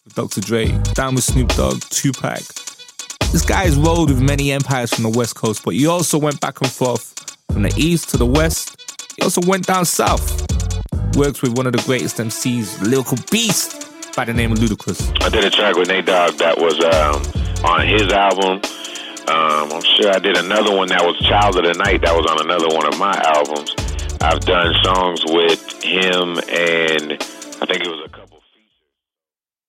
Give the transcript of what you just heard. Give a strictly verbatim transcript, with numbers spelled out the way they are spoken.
with Doctor Dre, down with Snoop Dogg, Tupac. This guy has rolled with many empires from the West Coast, but he also went back and forth from the East to the West. He also went down South. Works with one of the greatest M Cs, lyrical beast, by the name of Ludacris. I did a track with Nate Dogg that was um, on his album. Um, I'm sure I did another one that was Child of the Night. That was on another one of my albums. I've done songs with him, and I think it was a